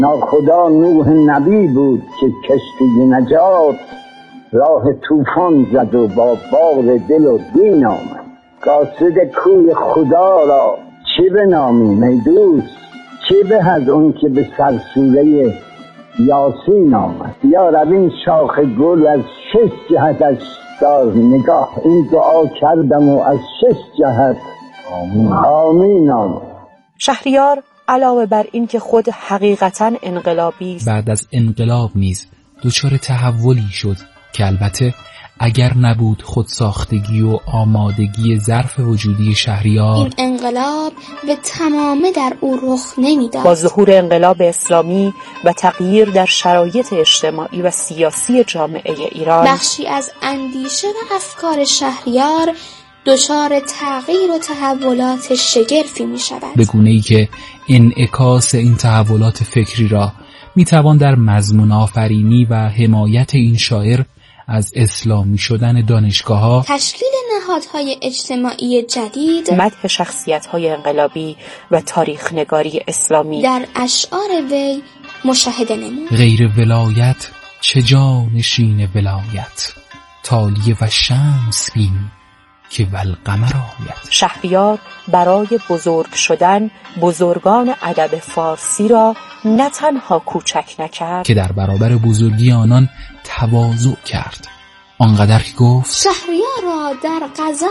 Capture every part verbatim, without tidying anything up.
ناخدا نوح نبی بود که کشتی نجات راه طوفان زد و با بار دل و دین آمد. قاصد کوی خدا را چی بنامیم ای دوست؟ چی به از اون که به سرسوره یاسین آمد؟ یا رب این شاخ گل از شش جهتش دار نگاه، این دعا کردم و از شش جهت آمین آمین آمین. شهریار علاوه بر این که خود حقیقتاً انقلابی است، بعد از انقلاب نیز دچار تحولی شد که البته اگر نبود خودساختگی و آمادگی ظرف وجودی شهریار، این انقلاب به تمامه در او رخ نمیداد. با ظهور انقلاب اسلامی و تغییر در شرایط اجتماعی و سیاسی جامعه ایران، بخشی از اندیشه و افکار شهریار دچار تغییر و تحولات شگرفی می شود، به گونه‌ای که انعکاس این تحولات فکری را می توان در مضمون آفرینی و حمایت این شاعر از اسلامی شدن دانشگاه‌ها، تشکیل نهادهای اجتماعی جدید، مدح شخصیت‌های انقلابی و تاریخ نگاری اسلامی در اشعار وی مشاهده نمود. غیر ولایت چه جانشین ولایت، تالیه و شمس بین که والقمر آید. شهریار برای بزرگ شدن بزرگان ادب فارسی را نه تنها کوچک نکرد که در برابر بزرگی آنان تواضع کرد، آنقدر که گفت شهریار را در غزل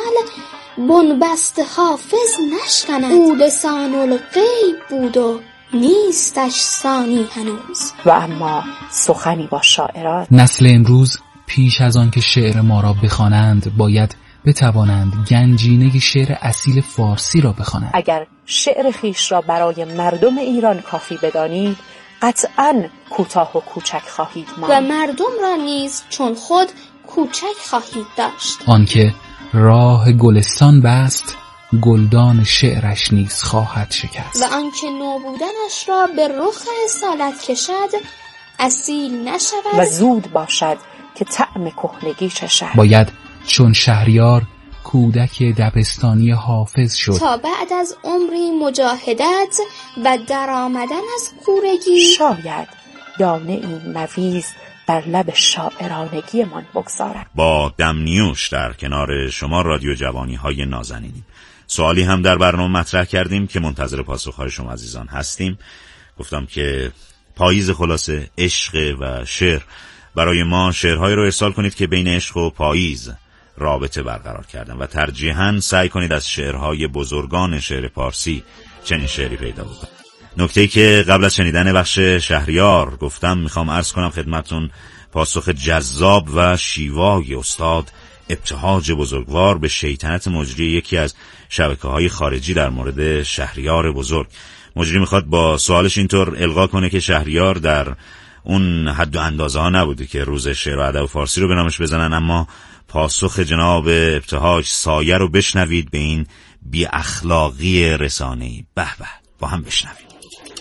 بنبست حافظ نشکند، او لسان الغیب بود و نیستش ثانی هنوز. و اما سخنی با شاعران. نسل امروز پیش از آن که شعر ما را بخوانند باید بتوانند گنجینه شعر اصیل فارسی را بخوانند. اگر شعر خیش را برای مردم ایران کافی بدانید قطعاً کوتاه و کوچک خواهید ماند و مردم را نیز چون خود کوچک خواهید داشت. آنکه راه گلستان بست گلدان شعرش نیز خواهد شکست، و آنکه نو بودنش را به رخ اصالت کشد اصیل نشود و زود باشد که طعم کهنگی چشد. باید چون شهریار کودک دبستانی حافظ شد تا بعد از عمری مجاهدت و در آمدن از کورگی شاید دانه این مویز بر لب شاعرانگی من بگذارد. با دمنیوش در کنار شما رادیو جوانی های نازنینیم. سوالی هم در برنامه مطرح کردیم که منتظر پاسخهای شما عزیزان هستیم. گفتم که پاییز خلاصه عشق و شعر، برای ما شعرهایی رو ارسال کنید که بین عشق و پاییز رابطه برقرار کردن و ترجیحاً سعی کنید از شعرهای بزرگان شعر پارسی چنین شعری پیدا بکنید. نکته‌ای که قبل از شنیدن بخش شهریار گفتم میخوام عرض کنم خدمتتون پاسخ جذاب و شیوای استاد ابتهاج بزرگوار به شیطنت مجری یکی از شبکه‌های خارجی در مورد شهریار بزرگ. مجری میخواد با سوالش اینطور القا کنه که شهریار در اون حد و اندازه ها نبوده که روز شعر و ادب فارسی رو به نامش بزنن، اما پاسخ جناب ابتهاج سایه رو بشنوید به این بی اخلاقی رسانه‌ای. به به، با هم بشنوید.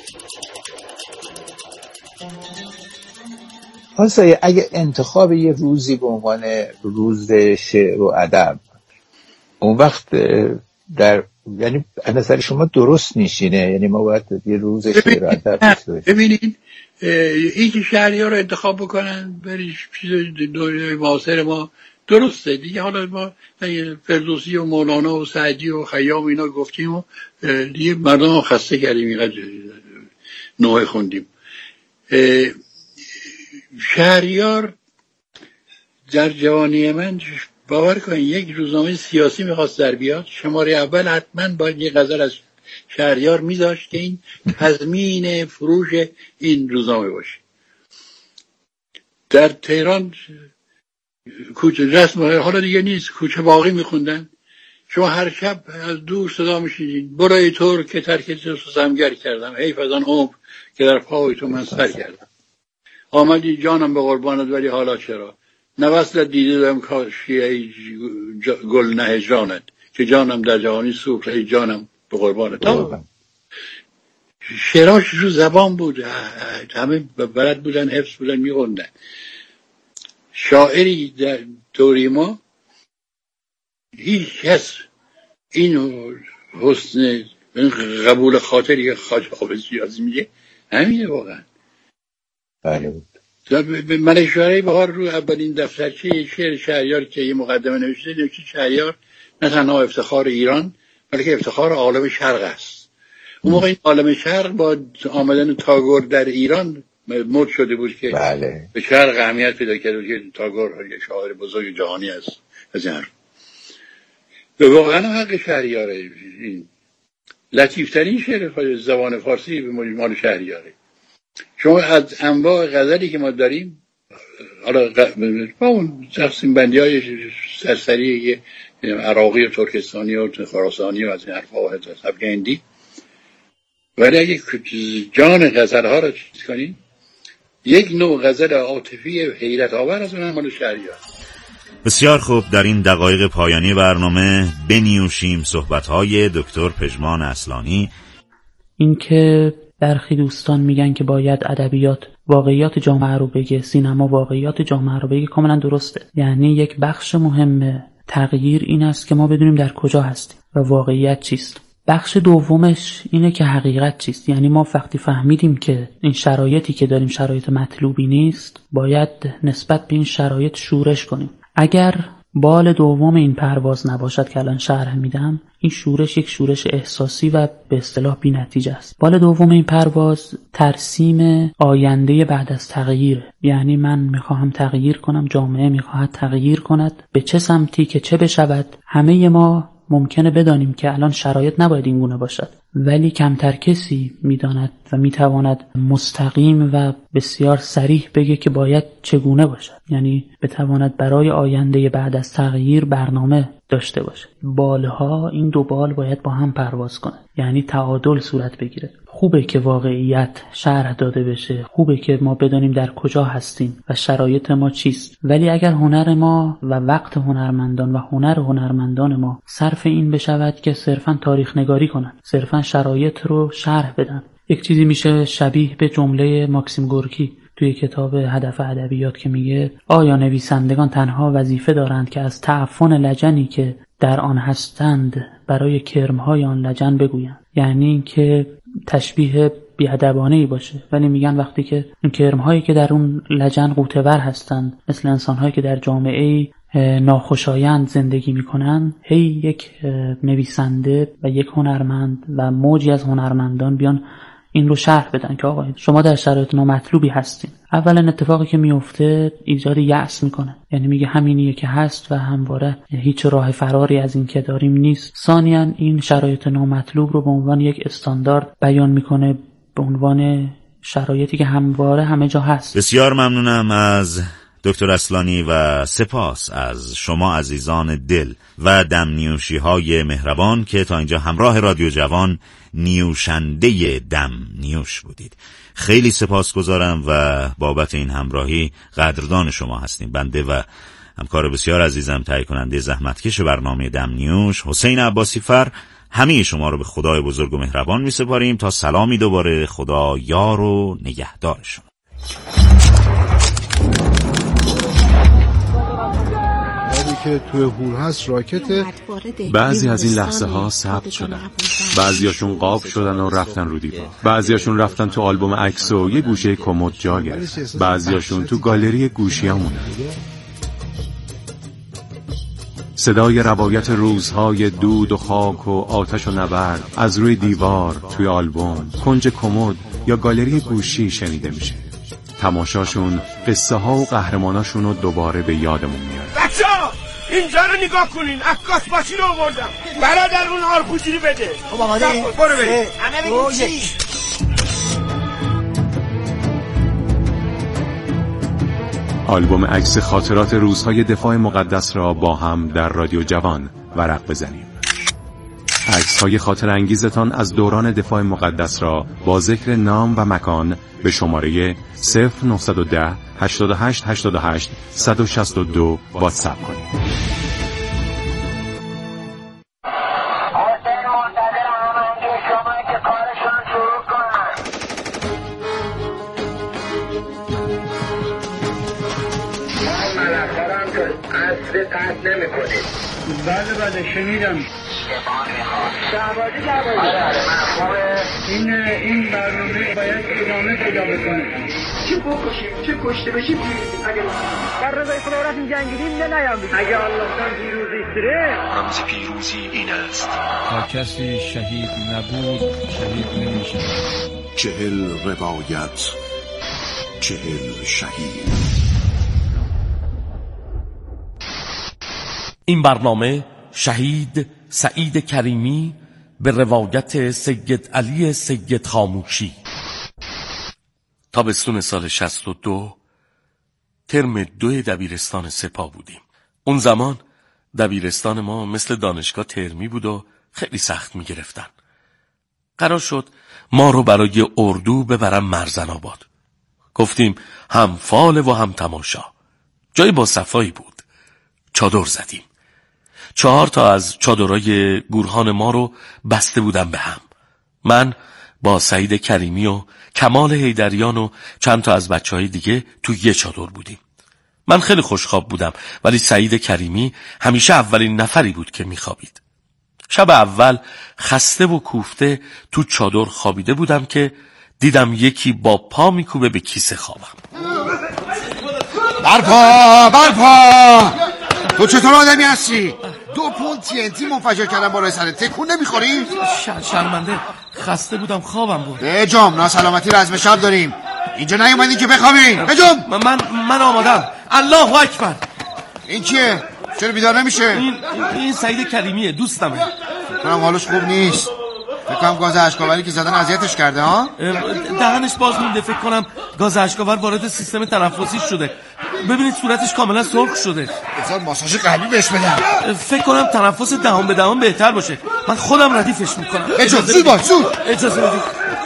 سایه، اگه انتخاب یه روزی به عنوان روز شعر و ادب، اون وقت در یعنی از نظر شما درست نیشینه؟ یعنی ما باید یه روز شعر و ادب داشته باشیم؟ ببینید این که شهریار رو انتخاب بکنن برای چیز دنیای معاصر ما درسته دیگه. حالا ما فردوسی و مولانا و سعدی و خیام اینا گفتیم و دیگه مردم هم خسته کردیم اینقدر نوحه خوندیم. شهریار در جوانی من باور کنید یک روزنامه سیاسی میخواست در بیاد، شماره اول حتما باید یه غزل از شهریار میذاشت که این تضمین فروش این روزنامه باشه. در تهران کوچه رسم حالا دیگه نیست، کوچه باقی میخوندن، شما هر شب از دور صدا میشیدین برای طور که ترک تو سمگر کردم، حیف از آن عمر که در پای تو من سر کردم، آمدی جانم به قربانت ولی حالا چرا، نوصل دیده دم کاشی ای گل نه هجرانت، که جانم در جوانی سوخت ای جانم به قربانت. شعراش رو زبان بود، همه بلد بودن، حفظ بودن، میخوندن. شاعری در دوری ما هیچ کس این حسن قبول خاطری که خواجه حافظ شیرازی میگه همینه واقعا. بله بود. ملک شعرهای بهار رو اولین دفترچه شعر شهریار که یه مقدمه نوشته، نوشته شهریار نه تنها افتخار ایران بلکه افتخار عالم شرق است. اون موقع این عالم شرق با آمدن تاگور در ایران مد شده بود که بله. به شرق اهمیت پیدا کرده بود که تاگور یک شاعر بزرگ جهانی است. از این به واقعا حق شهریاره. لطیفترین شعر زبان فارسی به مال شهریاره. شما از انواع غزلی که ما داریم، حالا با اون تقسیم بندی های سرسری عراقی و ترکستانی و خراسانی و از این حرفا و سبک هندی، ولی اگه جان غزل ها رو چیز کنیم، یک نوع غزل عاطفی حیرت آور از اون مال شهریار. بسیار خوب، در این دقایق پایانی برنامه بنیوشیم صحبت‌های دکتر پژمان اصلانی. این که برخی دوستان میگن که باید ادبیات واقعیات جامعه رو بگه، سینما واقعیات جامعه رو بگه، کاملا درسته. یعنی یک بخش مهم تغییر این است که ما بدونیم در کجا هستیم و واقعیت چیست. بخش دومش اینه که حقیقت چیست. یعنی ما وقتی فهمیدیم که این شرایطی که داریم شرایط مطلوبی نیست، باید نسبت به این شرایط شورش کنیم. اگر بال دوم این پرواز نباشد که الان شرح میدم، این شورش یک شورش احساسی و به اصطلاح بی نتیجه است. بال دوم این پرواز ترسیم آینده بعد از تغییر. یعنی من میخواهم تغییر کنم، جامعه میخواهد تغییر کند، به چه سمتی که چه بشود. همه ما ممکنه بدانیم که الان شرایط نباید این گونه باشد، ولی کمتر کسی میداند و میتواند مستقیم و بسیار صریح بگه که باید چگونه باشد. یعنی بتواند برای آینده بعد از تغییر برنامه داشته باشه. بالها، این دو بال باید با هم پرواز کنه، یعنی تعادل صورت بگیره. خوبه که واقعیت شرح داده بشه، خوبه که ما بدانیم در کجا هستیم و شرایط ما چیست، ولی اگر هنر ما و وقت هنرمندان و هنر هنرمندان ما صرف این بشود که صرفاً تاریخ نگاری کنن، صرفاً شرایط رو شرح بدن، یک چیزی میشه شبیه به جمله ماکسیم گورکی توی کتاب هدف ادبیات که میگه آیا نویسندگان تنها وظیفه دارند که از تعفن لجنی که در آن هستند برای کرمهای آن لجن بگویند. یعنی این که تشبیه بی‌ادبانه‌ای باشه، ولی میگن وقتی که این کرمهایی که در اون لجن قوطه‌ور هستند، مثل انسانهایی که در جامعه ناخوشایند زندگی میکنن، هی یک نویسنده و یک هنرمند و موجی از هنرمندان بیان این رو شرح بدن که آقا شما در شرایط نامطلوبی هستین. اولا اتفاقی که میفته ایجاد یأس میکنه، یعنی میگه همینیه که هست و همواره هیچ راه فراری از این که داریم نیست. ثانیاً این شرایط نامطلوب رو به عنوان یک استاندارد بیان میکنه، به عنوان شرایطی که همواره همه جا هست. بسیار ممنونم از دکتر اصلانی و سپاس از شما عزیزان دل و دم نیوشی های مهربان که تا اینجا همراه رادیو جوان نیوشنده دم نیوش بودید. خیلی سپاسگزارم و بابت این همراهی قدردان شما هستیم. بنده و همکار بسیار عزیزم تهیه کننده زحمتکش برنامه دم نیوش حسین عباسی فر همه شما رو به خدای بزرگ و مهربان می سپاریم تا سلامی دوباره. خدا یار و نگهدار شما. که توی هور هست راکت. بعضی از این لحظه ها ثبت شدن، بعضیاشون قاب شدن و رفتن رو دیوار، بعضیاشون رفتن تو آلبوم عکس و یه گوشه کمد جا گرفتن، بعضیاشون تو گالری گوشیامونن. صدای روایت روزهای دود و خاک و آتش و نبرد از روی دیوار، توی آلبوم، کنج کمد یا گالری گوشی شنیده میشه. تماشاشون قصه ها و قهرماناشون رو دوباره به یادمون میاره. بچه‌ها اینجا رو نگاه کنین، عکاس ماشین رو آوردم، برادر اون آرخوجی رو بده. خب آماده برو بریم. همه بگیم چی؟ آلبوم عکس خاطرات روزهای دفاع مقدس را با هم در رادیو جوان ورق بزنیم. عکس‌های خاطر انگیزتان از دوران دفاع مقدس را با ذکر نام و مکان به شماره صفر نه یک صفر هشت هشت هشت هشت یک شش دو واتساپ کنید. بله بله شنیدم. شهبازی شهبازی این این برنامه باید ادامه پیدا بکنه. چه بکشیم چه کشته بشیم پیروزی. اگه در رضای خدا رفتیم جنگیدیم نه نیام بید. اگه الله دان پیروزی استره رمز پیروزی این است: تا کسی شهید نبود شهید نمیشه. چهل روایت، چهل شهید. این برنامه شهید سعید کریمی به روایت سید علی سید خاموشی. تابستون سال شصت و دو، ترم دو دبیرستان سپاه بودیم. اون زمان دبیرستان ما مثل دانشگاه ترمی بود و خیلی سخت می گرفتن. قرار شد ما رو برای اردو ببرن مرزن آباد. گفتیم هم فال و هم تماشا. جای با صفایی بود. چادر زدیم. چهار تا از چادرای گورهان ما رو بسته بودم به هم. من با سعید کریمی و کمال حیدریان و چند تا از بچه های دیگه تو یه چادر بودیم. من خیلی خوشخواب بودم، ولی سعید کریمی همیشه اولین نفری بود که میخوابید. شب اول خسته و کوفته تو چادر خوابیده بودم که دیدم یکی با پا میکوبه به کیسه خوابم. برپا برپا، تو چطور آدمی هستی؟ دو پوند تی ان تی منفجر کردم بالای سرت، تکون نمیخوری؟ شرمنده، خسته بودم خوابم بود. بجام، ناسلامتی رزم شب داریم، اینجا نیومدی که بخوابیم. بجام. من من آمادم. الله اکبر. این کیه؟ چرا بیدار نمیشه؟ این این سعید کریمیه، دوستمه. کنم حالش خوب نیست. فکر کنم گاز اشکاوری که زدن اذیتش کرده ها؟ دهنش باز مونده، فکر کنم گاز اشکاور وارد سیستم تنفسی شده. ببینید صورتش کاملا سرخ شده. بذار ماساژ قلبی بهش بدم. فکر کنم تنفس دهان به دهان بهتر باشه. من خودم ردیفش میکنم. اجازه زود باش، زود. اجازه بدید.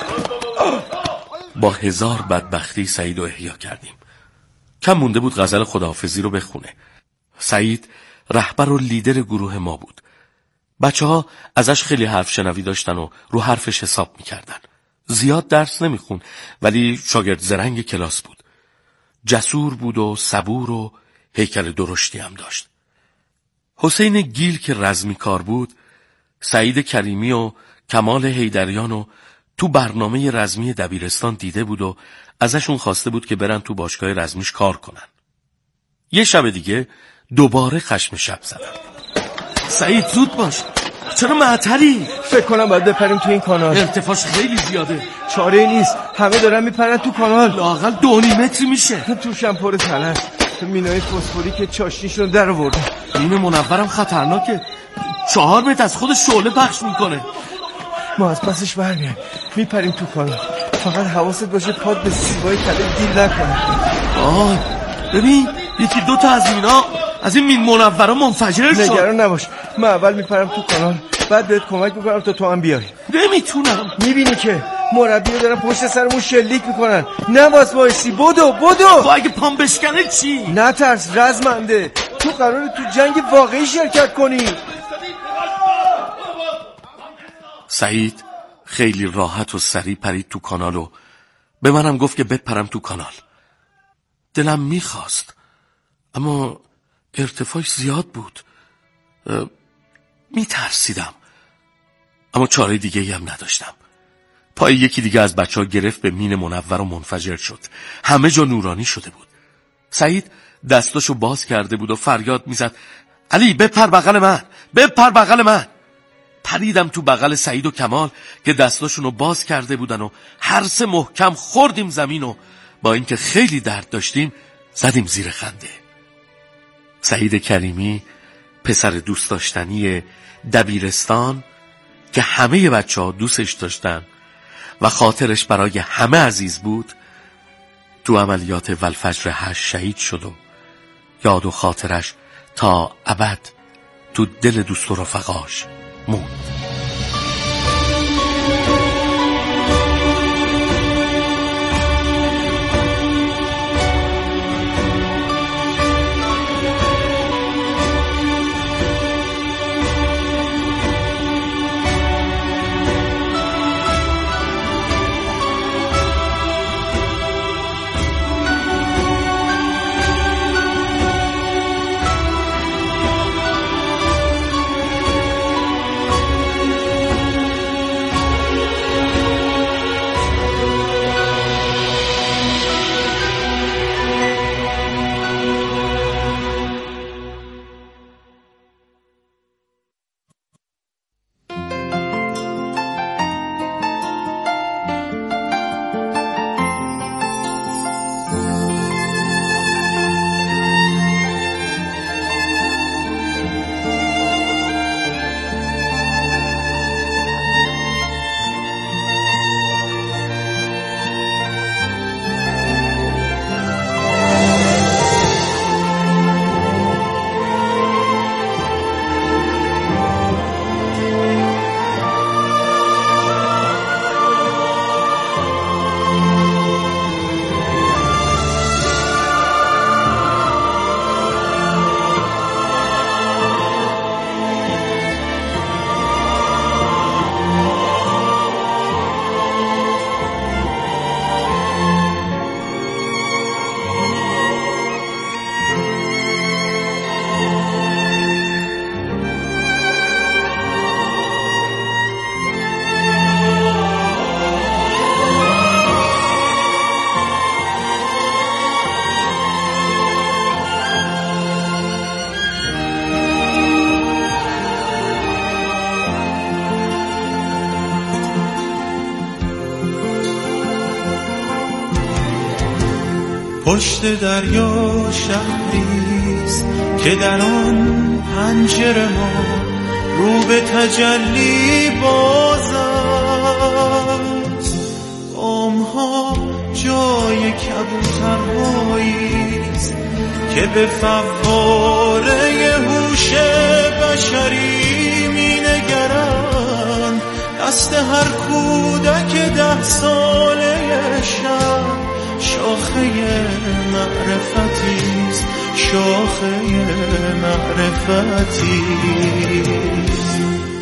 با هزار بدبختی سعید رو احیا کردیم. کم مونده بود غزل خداحافظی رو بخونه. سعید رهبر و لیدر گروه ما بود. بچه ها ازش خیلی حرف شنوی داشتن و رو حرفش حساب میکردن. زیاد درس نمیخون، ولی شاگرد زرنگ کلاس بود. جسور بود و صبور و هیکل درشتی هم داشت. حسین گیل که رزمی کار بود، سعید کریمی و کمال حیدریان و تو برنامه رزمی دبیرستان دیده بود و ازشون خواسته بود که برن تو باشگاه رزمیش کار کنن. یه شب دیگه دوباره خشم شب زدن. سعید زود باش، چرا معطلی؟ فکر کنم باید بپریم تو این کانال. ارتفاعش خیلی زیاده. چاره نیست، همه دارن میپرن تو کانال. لااقل دو نیم متری میشه. توشم پر تنه، مینای فسفوری که چاشنیشون در آورده. مین منورم خطرناکه، چهار متر از خود شعله پخش میکنه. ما از پسش برمیایم، میپریم تو کانال. فقط حواست باشه پاد به سیبای تله دیل نکنه. آه ببین، یکی دو تا از مینا از این مین منورا منفجر شد. نگران نباش، من اول میپرم تو کانال، بعد بهت کمک میکنم تا تو هم بیای. نمیتونم. میبینی که مربی‌ها دارن پشت سرمون شلیک میکنن. نباس وایسی، بدو بدو. با اگه پام بشکنه چی؟ نترس رزمنده، تو قراره تو جنگ واقعی شرکت کنی. سعید خیلی راحت و سریع پرید تو کانال و به منم گفت که بپرم تو کانال. دلم میخواست، اما ارتفاعش زیاد بود. میترسیدم، اما چاره دیگه ای هم نداشتم. پای یکی دیگه از بچه ها گرفت به مین منور و منفجر شد. همه جا نورانی شده بود. سعید دستاشو باز کرده بود و فریاد میزد: علی بپر بغل من، بپر بغل من. پریدم تو بغل سعید و کمال که دستاشونو باز کرده بودن و هر سه محکم خوردیم زمین و با اینکه خیلی درد داشتیم زدیم زیر خنده. سعید کریمی، پسر دوست داشتنی دبیرستان که همه بچه ها دوستش داشتن و خاطرش برای همه عزیز بود، تو عملیات والفجر هشت شهید شد و یاد و خاطرش تا ابد تو دل دوست و رفقاش موند. پشت دریا شهریست که در آن پنجره ما رو به تجلی باز است. بامها جای کبوترهاییست که به فواره هوش بشری می نگرند. دست هر کودک ده ساله شب شاخه معرفتیست، شاخه معرفتیست.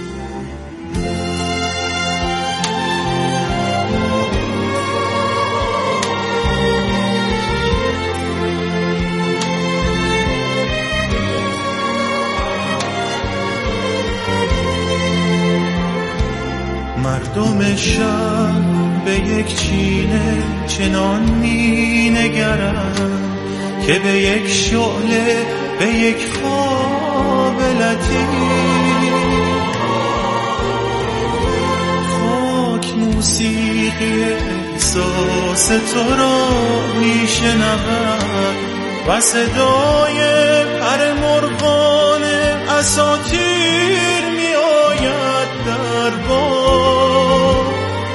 مردم شهر به یک چینه چنان می نگرند که به یک شعله، به یک خواب لطیف. خاک موسیقی احساس تو را می شنود و صدای پر مرغان اساطیر می آید در باد.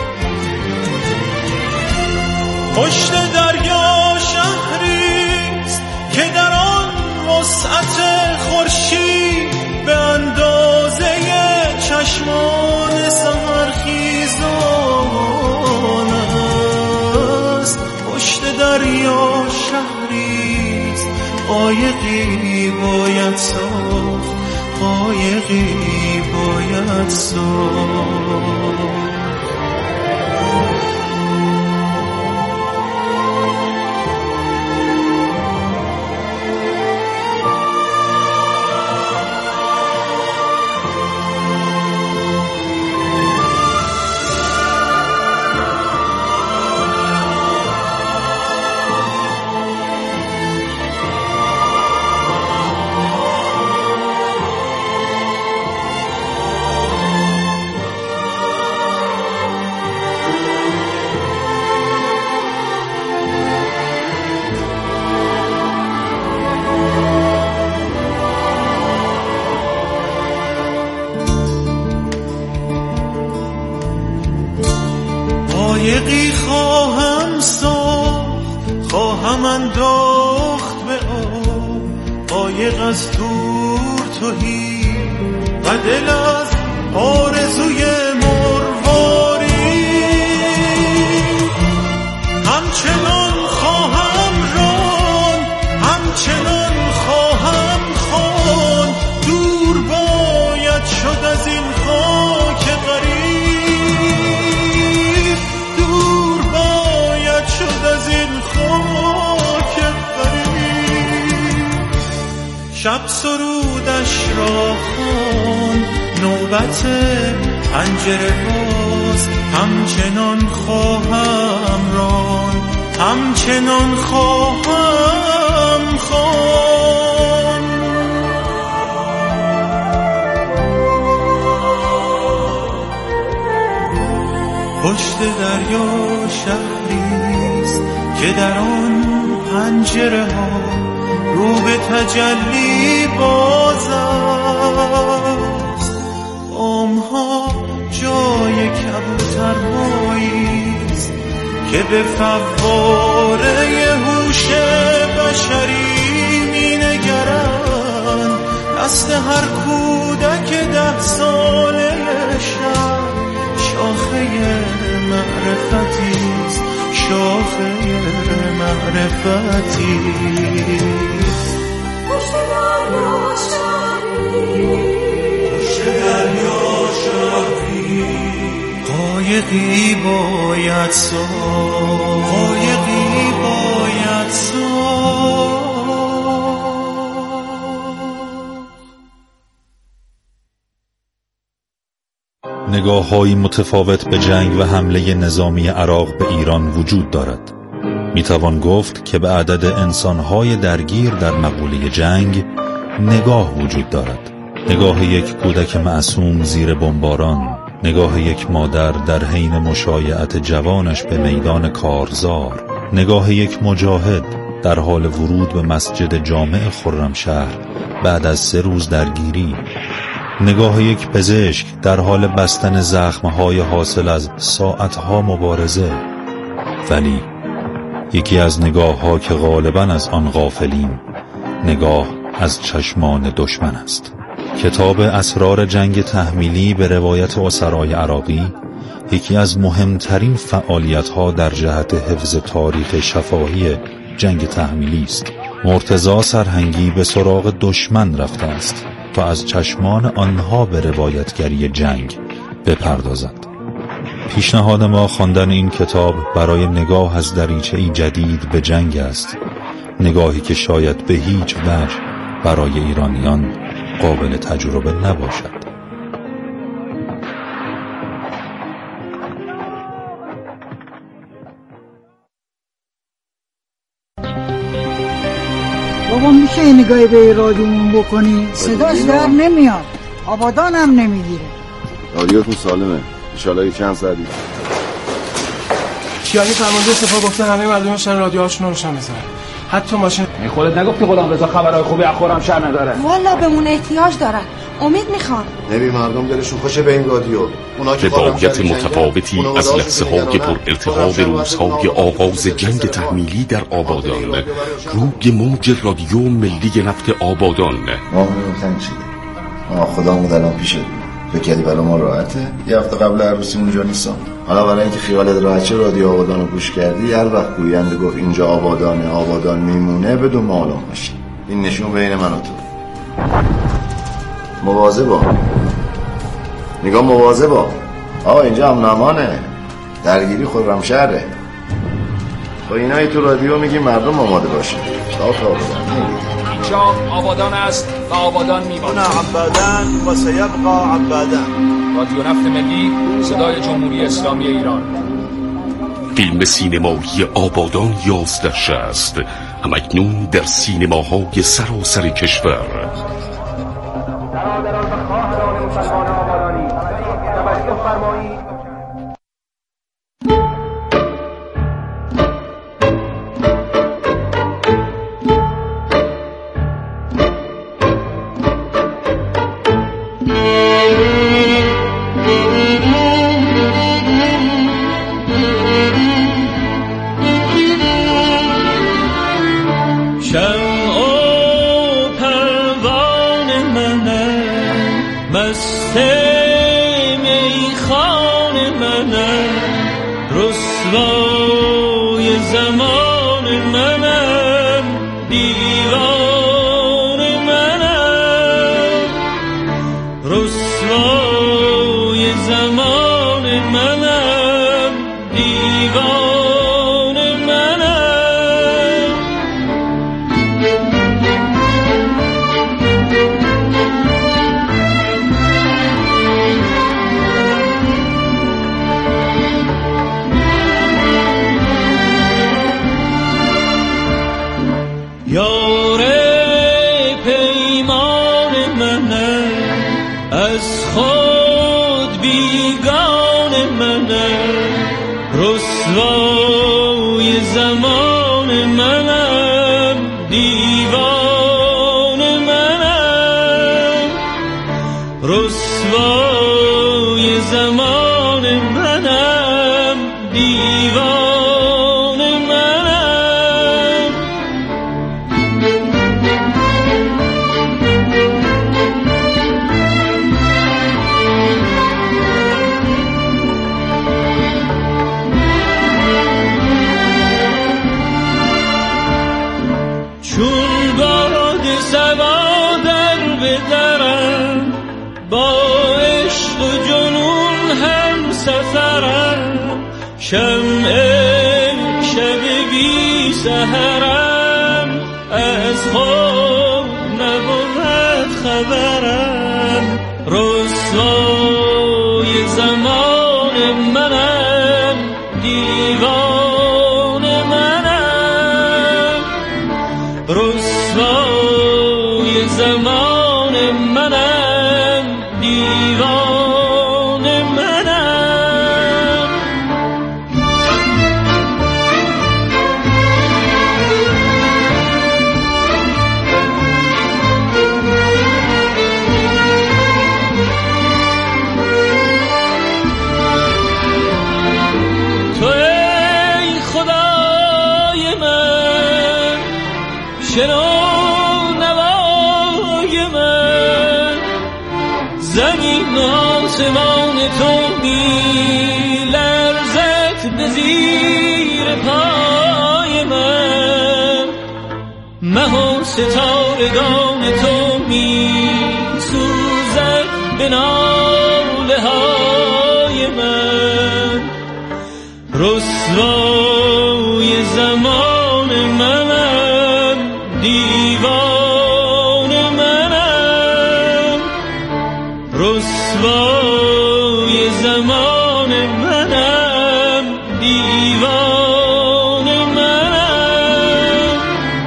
پشت دریا شهریست که در آن وسعت خورشید به اندازه چشمان سحرخیزان است. پشت دریا شهریست قایقی باید ساخت، قایقی باید ساخت. قایقی خواهم ساخت، خواهم انداخت به آب، قایق از دور تهی و دل از آرزوی مرواری. همچنان خواهم ران، همچنان خواهم خوان، دور باید شد از این خاک غریب، از این خاک غریب. شب سرودش را خوان، نوبت پنجره باز، همچنان خواهم ران، همچنان خواهم خوان. پشت دریا شهریست که در آن پنجره ها رو به تجلی باز است. بامها جای کبوترهاییست که به فواره هوش بشری می نگرند. دست هر کودک ده ساله شب شاخه معرفتیست، شاخه معرفتیست. پشت دریا شهریست، پشت دریا شهریست قایقی باید ساخت، قایقی باید ساخت. نگاه‌هایی متفاوت به جنگ و حمله نظامی عراق به ایران وجود دارد. میتوان گفت که به عدد انسان‌های درگیر در مقوله جنگ نگاه وجود دارد. نگاه یک کودک معصوم زیر بمباران، نگاه یک مادر در حین مشایعت جوانش به میدان کارزار، نگاه یک مجاهد در حال ورود به مسجد جامع خرمشهر بعد از سه روز درگیری، نگاه یک پزشک در حال بستن زخمهای حاصل از ساعتها مبارزه. ولی یکی از نگاه ها که غالباً از آن غافلیم، نگاه از چشمان دشمن است. کتاب اسرار جنگ تحمیلی به روایت اسرای عراقی یکی از مهمترین فعالیت‌ها در جهت حفظ تاریخ شفاهی جنگ تحمیلی است. مرتضی سرهنگی به سراغ دشمن رفته است تا از چشمان آنها به روایتگری جنگ بپردازد. پیشنهاد ما خواندن این کتاب برای نگاه از دریچه‌ای جدید به جنگ است، نگاهی که شاید به هیچ وجه برای ایرانیان قابل تجربه نباشد. بابا میشه یه نگاهی به رادیومون بکنی؟ صداش در نمیاد، آبادان هم نمیگیره. رادیوتون سالمه، انشالله چند ساعتی. کیانی فرمانده سپاه گفته همه مردمشن رادیوهاشون رو روشن بذارن، حتی ماشین. این خودت نگفتی غلام رضا خبرهای خوبی از خرمشهر نداره؟ والا بهمون احتیاج دارن، امید میخوان. نبی مردم دلشون خوشه به این رادیو. روایت متفاوتی از لحظه های پر التهاب روزهای آغاز جنگ تحمیلی در آبادان، روی موج رادیو ملی نفت آبادان. ما میگفتن چی؟ ما خدامون الان پیشه فکر کردی برای ما راحته؟ یه هفته قبل عروسی اونجا نیستم. حالا برای اینکه خیالت راحت شه رادیو آبادان رو گوش کردی، هر وقت گوینده گفت اینجا آبادانه، آبادان میمونه، بدون معلوم باشی. این نشون بین من و تو. مواظبا، نگاه مواظبا. آقا اینجا هم نمانه، درگیری خرمشهره. با اینایی تو رادیو میگی مردم آماده باشه. تا تا آبادان اینجا آبادان است و آبادان میمونه. عبادان و سیبقا عبادان. رادیو نفت ملی، صدای جمهوری اسلامی ایران. فیلم سینمایی آبادان یازده شصت همکنون در سینماهای سراسر کشور. برادران و خواهران مسلمان آبادانی، توجه فرمایید. شنو نوای من، زمین آسمان تو می لرزد به زیر پای من، مه و ستارگان تو می سوزد به ناله های من. رسوای زمان منم، دیوان منم، رسوای زمان منم، دیوان منم.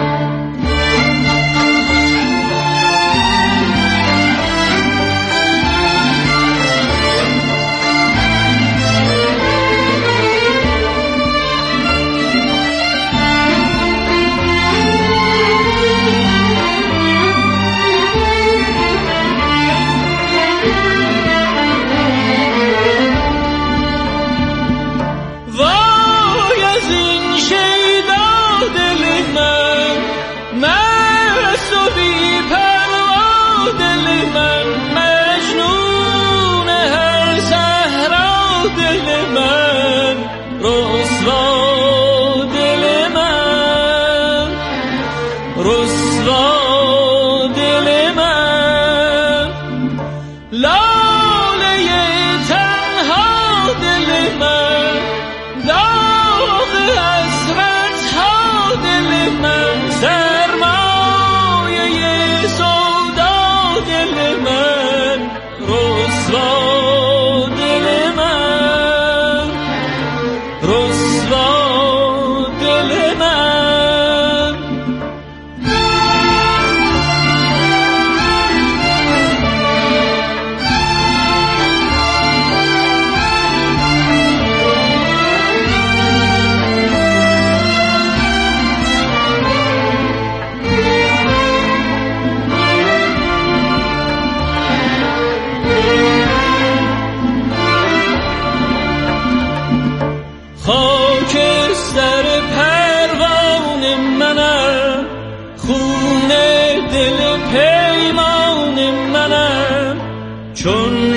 چون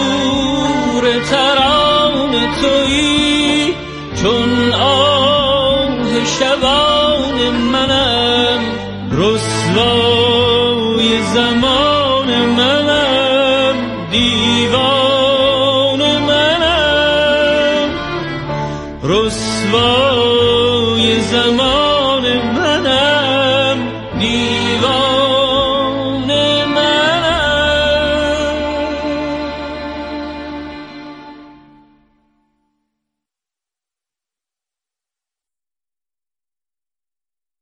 شور تران تویی، چون آه شبان منم، رسوای زمان